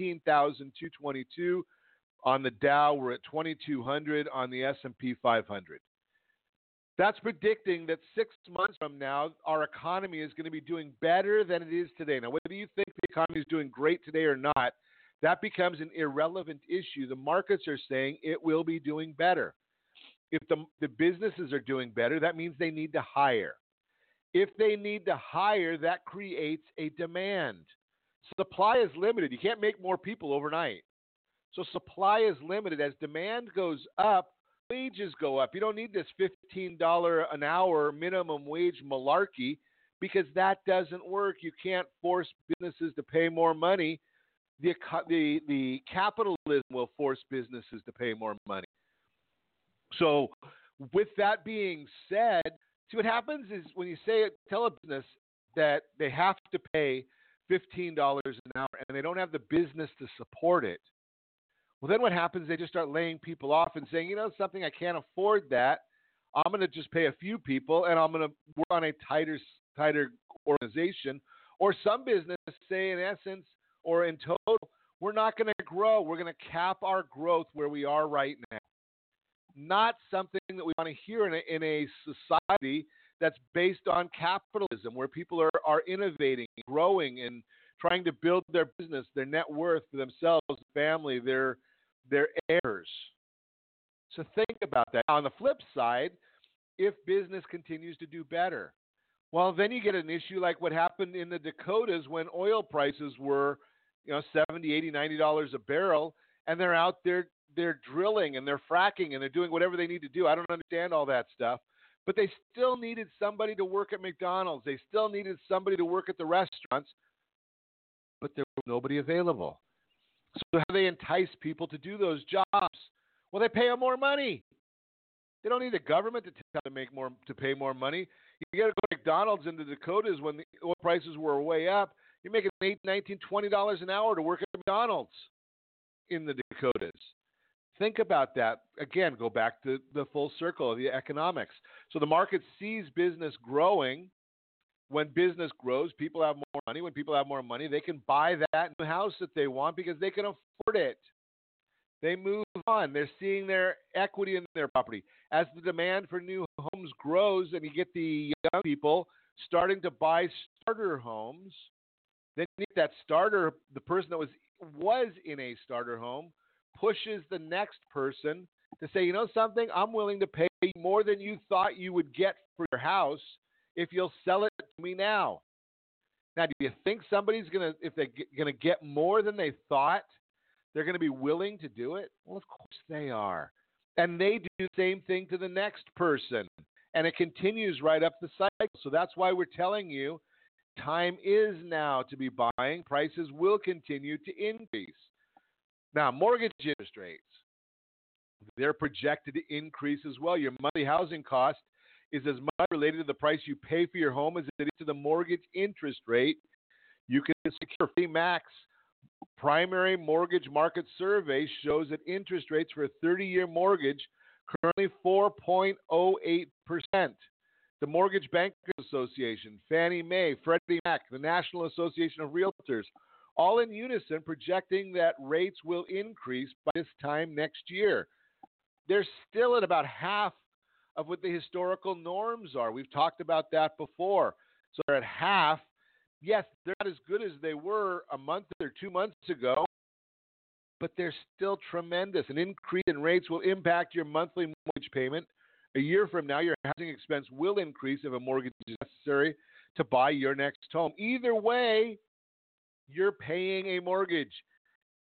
19,222 on the Dow. We're at 2,200 on the S&P 500. That's predicting that 6 months from now, our economy is going to be doing better than it is today. Now, whether you think the economy is doing great today or not, that becomes an irrelevant issue. The markets are saying it will be doing better. If the businesses are doing better, that means they need to hire. If they need to hire, that creates a demand. Supply is limited. You can't make more people overnight. So supply is limited. As demand goes up, wages go up. You don't need this $15 an hour minimum wage malarkey, because that doesn't work. You can't force businesses to pay more money. The capitalism will force businesses to pay more money. So with that being said, see what happens is when you tell a business that they have to pay $15 an hour and they don't have the business to support it, well, then what happens, they just start laying people off and saying, you know something, I can't afford that. I'm going to just pay a few people and I'm going to work on a tighter organization. Or some businesses say in essence or in total, we're not going to grow. We're going to cap our growth where we are right now. Not something that we want to hear in a society that's based on capitalism, where people are innovating, growing, and trying to build their business, their net worth for themselves, family, their heirs. So think about that. On the flip side, if business continues to do better, well, then you get an issue like what happened in the Dakotas when oil prices were, $70, $80, $90 a barrel, and they're out there. They're drilling and they're fracking and they're doing whatever they need to do. I don't understand all that stuff. But they still needed somebody to work at McDonald's. They still needed somebody to work at the restaurants. But there was nobody available. So how do they entice people to do those jobs? Well, they pay them more money. They don't need the government to tell them to pay more money. You got to go to McDonald's in the Dakotas when the oil prices were way up. You're making $8, $19, $20 an hour to work at McDonald's in the Dakotas. Think about that. Again, go back to the full circle of the economics. So the market sees business growing. When business grows, people have more money. When people have more money, they can buy that new house that they want because they can afford it. They move on. They're seeing their equity in their property. As the demand for new homes grows and you get the young people starting to buy starter homes, then you get that starter, the person that was in a starter home, pushes the next person to say, you know something, I'm willing to pay more than you thought you would get for your house if you'll sell it to me now. Now, do you think somebody's if they're going to get more than they thought, they're going to be willing to do it? Well, of course they are. And they do the same thing to the next person. And it continues right up the cycle. So that's why we're telling you time is now to be buying. Prices will continue to increase. Now, mortgage interest rates, they're projected to increase as well. Your monthly housing cost is as much related to the price you pay for your home as it is to the mortgage interest rate. You can secure Freddie Mac's primary mortgage market survey shows that interest rates for a 30-year mortgage currently 4.08%. The Mortgage Bankers Association, Fannie Mae, Freddie Mac, the National Association of Realtors, all in unison projecting that rates will increase by this time next year. They're still at about half of what the historical norms are. We've talked about that before. So they're at half. Yes, they're not as good as they were a month or 2 months ago, but they're still tremendous. An increase in rates will impact your monthly mortgage payment. A year from now, your housing expense will increase if a mortgage is necessary to buy your next home. Either way, you're paying a mortgage.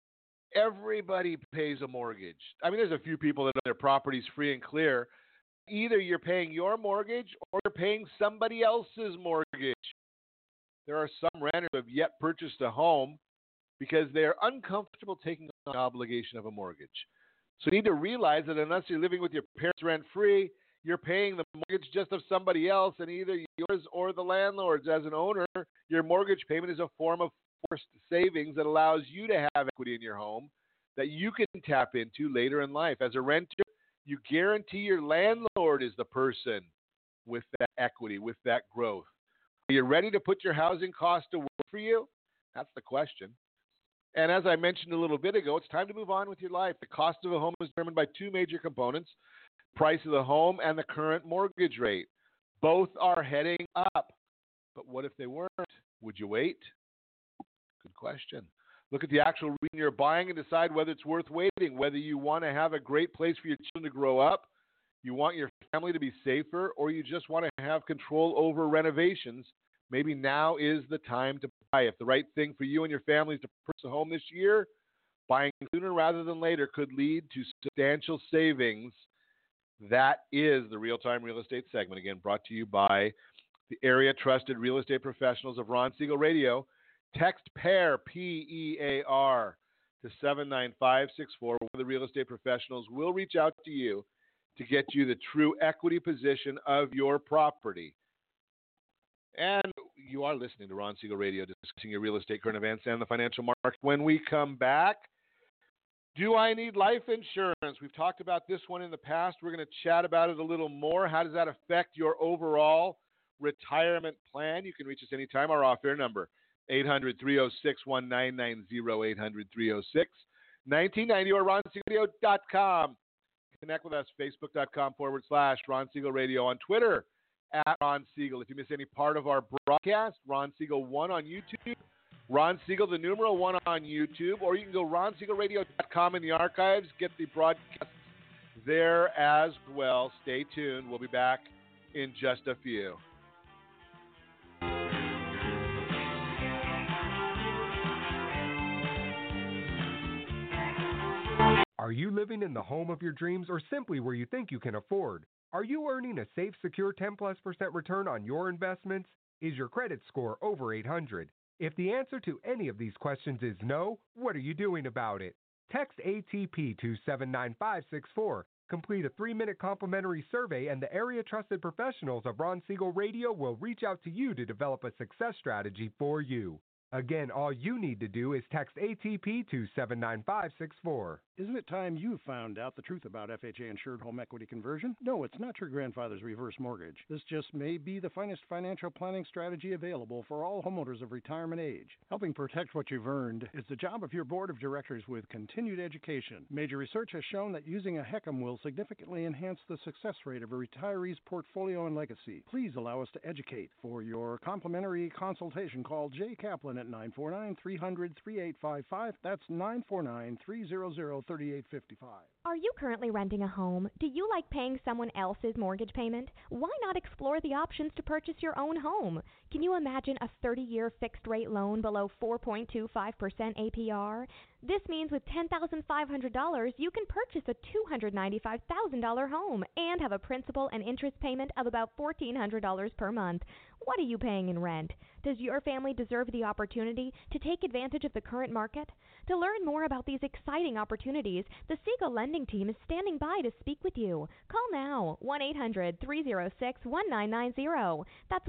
Everybody pays a mortgage. I mean, there's a few people that own their properties free and clear. Either you're paying your mortgage or you're paying somebody else's mortgage. There are some renters who have yet purchased a home because they're uncomfortable taking on the obligation of a mortgage. So you need to realize that unless you're living with your parents rent-free, you're paying the mortgage just of somebody else, and either yours or the landlord's. As an owner, your mortgage payment is a form of forced savings that allows you to have equity in your home that you can tap into later in life. As a renter, you guarantee your landlord is the person with that equity, with that growth. Are you ready to put your housing cost to work for you? That's the question. And as I mentioned a little bit ago, it's time to move on with your life. The cost of a home is determined by two major components: price of the home and the current mortgage rate. Both are heading up. But what if they weren't? Would you wait? Good question. Look at the actual reason you're buying and decide whether it's worth waiting, whether you want to have a great place for your children to grow up, you want your family to be safer, or you just want to have control over renovations. Maybe now is the time to buy. If the right thing for you and your family is to purchase a home this year, buying sooner rather than later could lead to substantial savings. That is the Real-Time Real Estate segment, again, brought to you by the area trusted real estate professionals of Ron Siegel Radio. Text PAIR, P-E-A-R, to 79564. One of the real estate professionals will reach out to you to get you the true equity position of your property. And you are listening to Ron Siegel Radio, discussing your real estate, current events, and the financial market. When we come back, do I need life insurance? We've talked about this one in the past. We're going to chat about it a little more. How does that affect your overall retirement plan? You can reach us anytime. Our off-air number, 800-306-1990, 800-306-1990, or RonSiegelRadio.com. Connect with us, Facebook.com/Ron Siegel Radio, on Twitter, @Ron Siegel. If you miss any part of our broadcast, Ron Siegel 1 on YouTube, Ron Siegel, the numeral 1 on YouTube, or you can go RonSiegelRadio.com in the archives, get the broadcast there as well. Stay tuned. We'll be back in just a few. Are you living in the home of your dreams or simply where you think you can afford? Are you earning a safe, secure 10+% return on your investments? Is your credit score over 800? If the answer to any of these questions is no, what are you doing about it? Text ATP to 79564. Complete a 3-minute complimentary survey, and the area trusted professionals of Ron Siegel Radio will reach out to you to develop a success strategy for you. Again, all you need to do is text ATP to 79564. Isn't it time you found out the truth about FHA insured home equity conversion? No, it's not your grandfather's reverse mortgage. This just may be the finest financial planning strategy available for all homeowners of retirement age. Helping protect what you've earned is the job of your board of directors with continued education. Major research has shown that using a HECM will significantly enhance the success rate of a retiree's portfolio and legacy. Please allow us to educate. For your complimentary consultation, call Jay Kaplan at 949-300-3855. That's 949-300-3855. Are you currently renting a home? Do you like paying someone else's mortgage payment? Why not explore the options to purchase your own home? Can you imagine a 30-year fixed-rate loan below 4.25% APR? This means with $10,500, you can purchase a $295,000 home and have a principal and interest payment of about $1,400 per month. What are you paying in rent? Does your family deserve the opportunity to take advantage of the current market? To learn more about these exciting opportunities, the Siegel Lending Team is standing by to speak with you. Call now, 1-800-306-1990. That's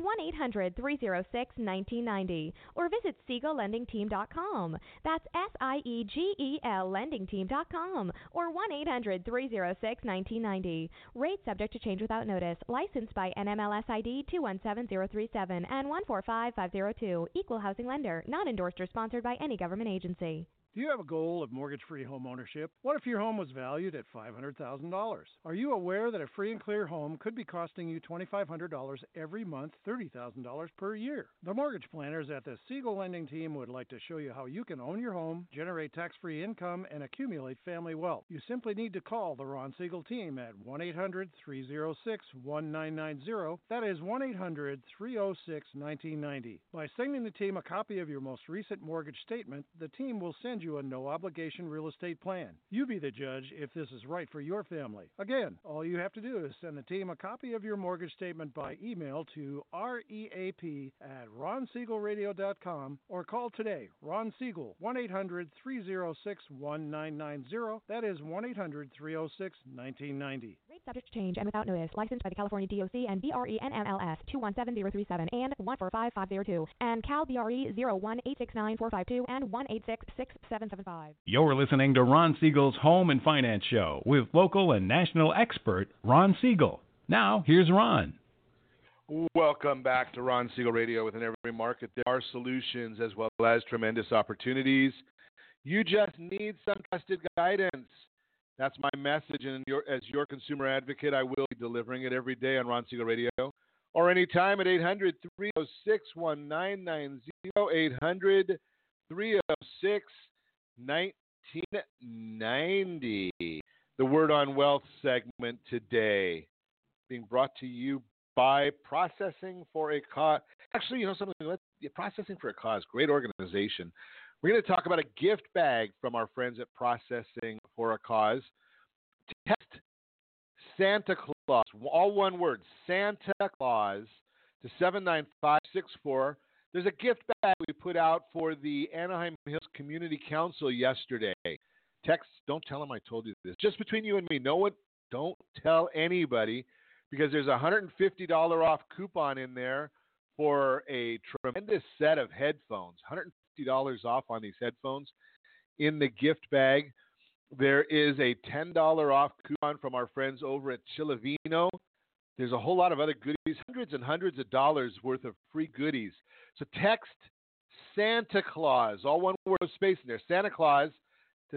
1-800-306-1990. Or visit SiegelLendingTeam.com. That's SIEGEL LendingTeam.com. Or 1-800-306-1990. Rate subject to change without notice. Licensed by NMLS ID 217037 and 145502. Equal housing lender. Not endorsed or sponsored by any government agency. Do you have a goal of mortgage-free home ownership? What if your home was valued at $500,000? Are you aware that a free and clear home could be costing you $2,500 every month, $30,000 per year? The mortgage planners at the Siegel Lending Team would like to show you how you can own your home, generate tax-free income, and accumulate family wealth. You simply need to call the Ron Siegel Team at 1-800-306-1990. That is 1-800-306-1990. By sending the team a copy of your most recent mortgage statement, the team will send find you a no-obligation real estate plan. You be the judge if this is right for your family. Again, all you have to do is send the team a copy of your mortgage statement by email to reap@ronsiegelradio.com or call today. Ron Siegel, 1-800-306-1990. That is 1-800-306-1990. Rate subject to change and without notice. Licensed by the California DOC and BRE NMLS 217037 and 145502 and Cal BRE 0186945 and 1866775. You're listening to Ron Siegel's Home and Finance Show with local and national expert Ron Siegel. Now, here's Ron. Welcome back to Ron Siegel Radio. Within every market, there are solutions as well as tremendous opportunities. You just need some trusted guidance. That's my message, and as your consumer advocate, I will be delivering it every day on Ron Siegel Radio or anytime at 800-306-1990, 800-306-1990. The Word on Wealth segment today being brought to you by Processing for a Cause. Actually, you know something? Processing for a Cause, great organization. We're going to talk about a gift bag from our friends at Processing for a Cause. Text Santa Claus, all one word, Santa Claus, to 79564. There's a gift bag we put out for the Anaheim Hills Community Council yesterday. Text, don't tell them I told you this. Just between you and me. No one, don't tell anybody, because there's a $150 off coupon in there for a tremendous set of headphones. $150 off on these headphones in the gift bag. There is a $10 off coupon from our friends over at Chilavino. There's a whole lot of other goodies, hundreds and hundreds of dollars worth of free goodies. So text Santa Claus, all one word, no space in there, Santa Claus, to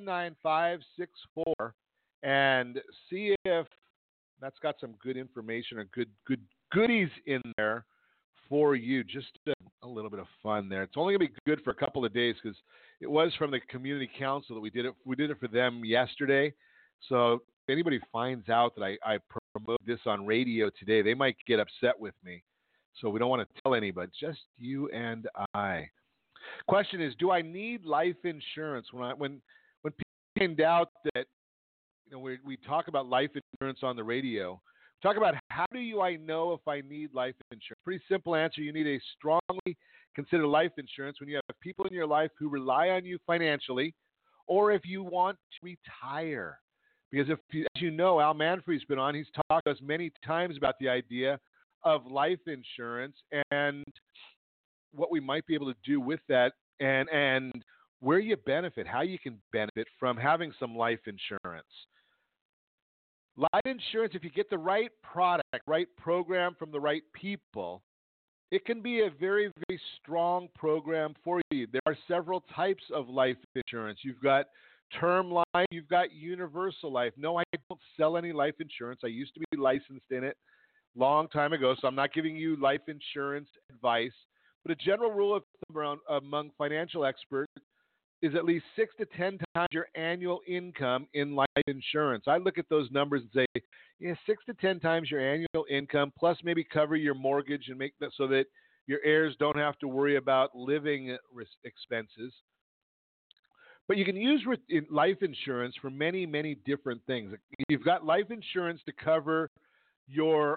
79564 and see if that's got some good information or good goodies in there for you. Just a little bit of fun there. It's only going to be good for a couple of days because it was from the community council that we did it. We did it for them yesterday. So if anybody finds out that I promote this on radio today, they might get upset with me. So we don't want to tell anybody, just you and I. Question is, do I need life insurance? When people find out that, you know, we talk about life insurance on the radio, we talk about how do I know if I need life insurance? Pretty simple answer. You need a strongly considered life insurance when you have people in your life who rely on you financially, or if you want to retire. Because as you know, Al Manfrey's been on. He's talked to us many times about the idea of life insurance and what we might be able to do with that, and where you benefit, how you can benefit from having some life insurance. Life insurance, if you get the right product, right program from the right people, it can be a very, very strong program for you. There are several types of life insurance. You've got term life, you've got universal life. No, I don't sell any life insurance. I used to be licensed in it long time ago, so I'm not giving you life insurance advice. But a general rule of thumb among financial experts is at least 6 to 10 times your annual income in life insurance. I look at those numbers and say, 6 to 10 times your annual income, plus maybe cover your mortgage and make that so that your heirs don't have to worry about living expenses. But you can use life insurance for many, many different things. You've got life insurance to cover your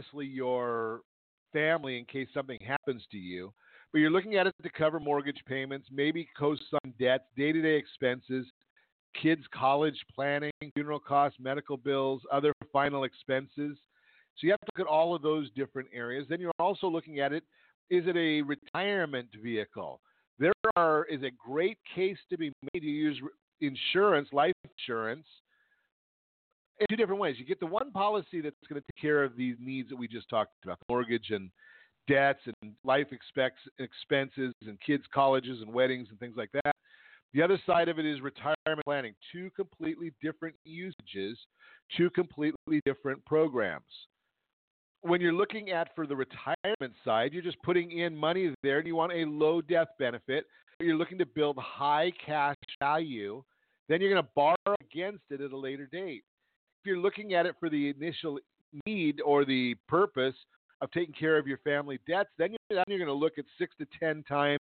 family in case something happens to you. But you're looking at it to cover mortgage payments, maybe co-sign debts, day-to-day expenses, kids' college planning, funeral costs, medical bills, other final expenses. So you have to look at all of those different areas. Then you're also looking at it, is it a retirement vehicle? There is a great case to be made to use insurance, life insurance, in two different ways. You get the one policy that's going to take care of these needs that we just talked about, mortgage and debts and life expenses and kids' colleges and weddings and things like that. The other side of it is retirement planning, two completely different usages, two completely different programs. When you're looking at for the retirement side, you're just putting in money there and you want a low death benefit. You're looking to build high cash value. Then you're going to borrow against it at a later date. If you're looking at it for the initial need or the purpose of taking care of your family debts, then you're going to look at 6 to 10 times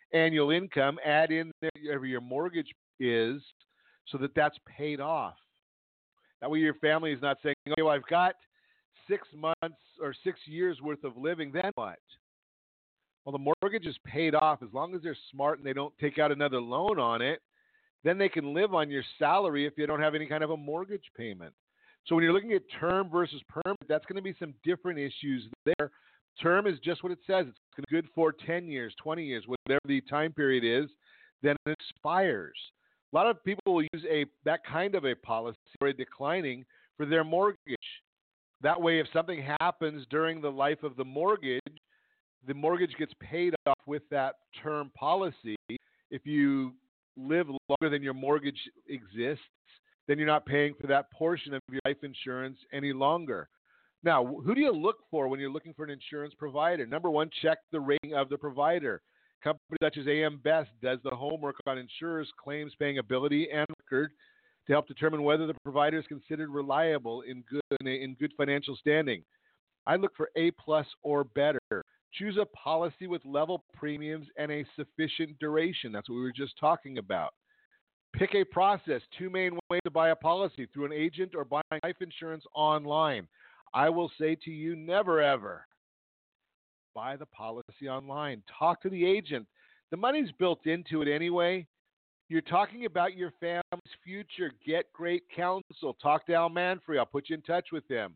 annual income, add in whatever your mortgage is so that that's paid off. That way your family is not saying, okay, well, I've got 6 months or 6 years worth of living, then what? Well, the mortgage is paid off. As long as they're smart and they don't take out another loan on it, then they can live on your salary if you don't have any kind of a mortgage payment. So when you're looking at term versus permanent, that's going to be some different issues there. Term is just what it says. It's good for 10 years, 20 years, whatever the time period is, then it expires. A lot of people will use that kind of a policy or a declining for their mortgage. That way, if something happens during the life of the mortgage gets paid off with that term policy. If you live longer than your mortgage exists, then you're not paying for that portion of your life insurance any longer. Now, who do you look for when you're looking for an insurance provider? Number one, check the rating of the provider. Companies such as AM Best does the homework on insurers' claims paying ability and record to help determine whether the provider is considered reliable in good financial standing. I look for A+ or better. Choose a policy with level premiums and a sufficient duration. That's what we were just talking about. Pick a process. 2 main ways to buy a policy: through an agent or buying life insurance online. I will say to you, never ever buy the policy online. Talk to the agent. The money's built into it anyway. You're talking about your family's future. Get great counsel. Talk to Al Manfrey. I'll put you in touch with him.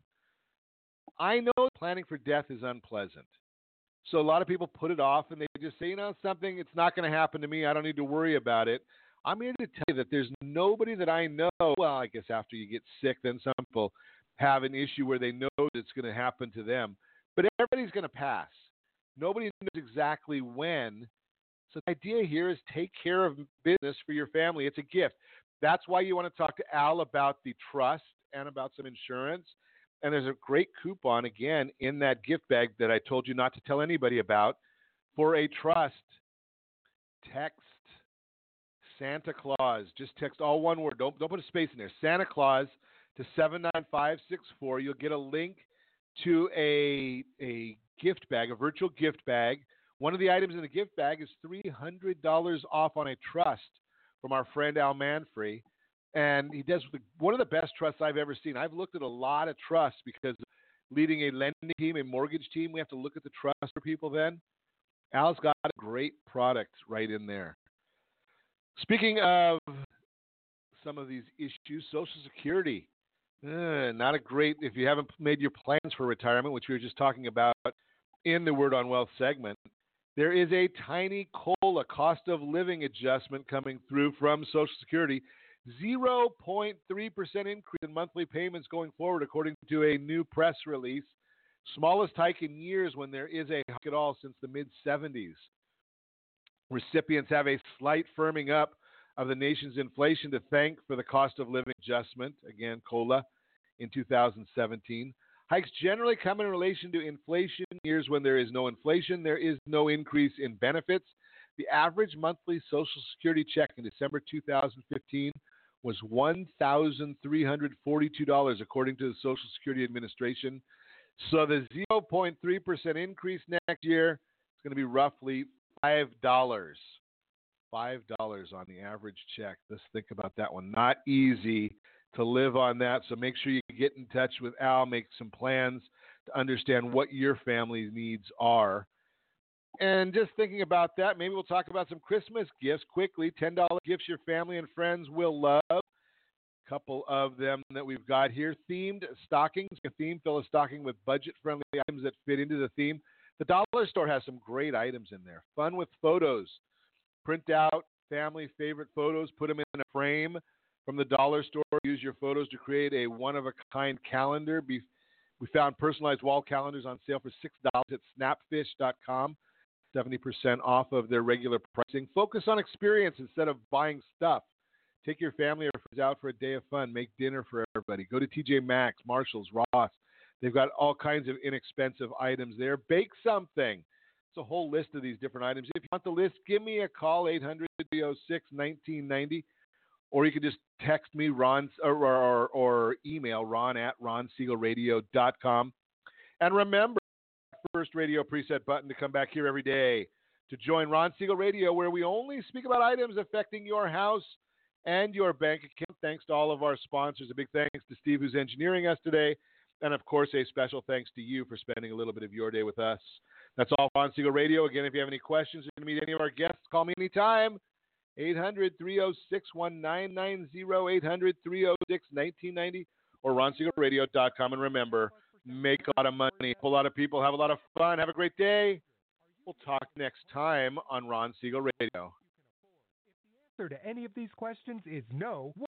I know planning for death is unpleasant. So a lot of people put it off and they just say, something, it's not going to happen to me. I don't need to worry about it. I'm here to tell you that there's nobody that I know. Well, I guess after you get sick, then some people have an issue where they know it's going to happen to them. But everybody's going to pass. Nobody knows exactly when. So the idea here is take care of business for your family. It's a gift. That's why you want to talk to Al about the trust and about some insurance. And there's a great coupon, again, in that gift bag that I told you not to tell anybody about for a trust. Text Santa Claus. Just text all one word. Don't put a space in there. Santa Claus to 79564. You'll get a link to a gift bag, a virtual gift bag. One of the items in the gift bag is $300 off on a trust from our friend Al Manfrey. And he does one of the best trusts I've ever seen. I've looked at a lot of trusts because leading a lending team, a mortgage team, we have to look at the trust for people then. Al's got a great product right in there. Speaking of some of these issues, Social Security, not a great, if you haven't made your plans for retirement, which we were just talking about in the Word on Wealth segment, there is a tiny COLA, cost of living adjustment coming through from Social Security. 0.3% increase in monthly payments going forward, according to a new press release. Smallest hike in years when there is a hike at all since the mid-'70s. Recipients have a slight firming up of the nation's inflation to thank for the cost of living adjustment, again, COLA, in 2017. Hikes generally come in relation to inflation. Years when there is no inflation, there is no increase in benefits. The average monthly Social Security check in December 2015 was $1,342, according to the Social Security Administration. So the 0.3% increase next year is going to be roughly $5. $5 on the average check. Let's think about that one. Not easy to live on that. So make sure you get in touch with Al, make some plans to understand what your family's needs are. And just thinking about that, maybe we'll talk about some Christmas gifts quickly. $10 gifts your family and friends will love. A couple of them that we've got here. Themed stockings. A theme, fill a stocking with budget-friendly items that fit into the theme. The dollar store has some great items in there. Fun with photos. Print out family favorite photos. Put them in a frame from the dollar store. Use your photos to create a one-of-a-kind calendar. We found personalized wall calendars on sale for $6 at snapfish.com. 70% off of their regular pricing. Focus on experience instead of buying stuff. Take your family or friends out for a day of fun. Make dinner for everybody. Go to TJ Maxx, Marshalls, Ross. They've got all kinds of inexpensive items there. Bake something. It's a whole list of these different items. If you want the list, give me a call, 800-306-1990. Or you can just text me, Ron, or email Ron at ronsiegelradio.com. And remember, first radio preset button to come back here every day to join Ron Siegel Radio, where we only speak about items affecting your house and your bank account. Thanks to all of our sponsors. A big thanks to Steve, who's engineering us today. And, of course, a special thanks to you for spending a little bit of your day with us. That's all for Ron Siegel Radio. Again, if you have any questions or to meet any of our guests, call me anytime. 800-306-1990, 800-306-1990, or RonSiegelRadio.com. And remember, make a lot of money, help a lot of people, have a lot of fun. Have a great day. We'll talk next time on Ron Siegel Radio. If the answer to any of these questions is no,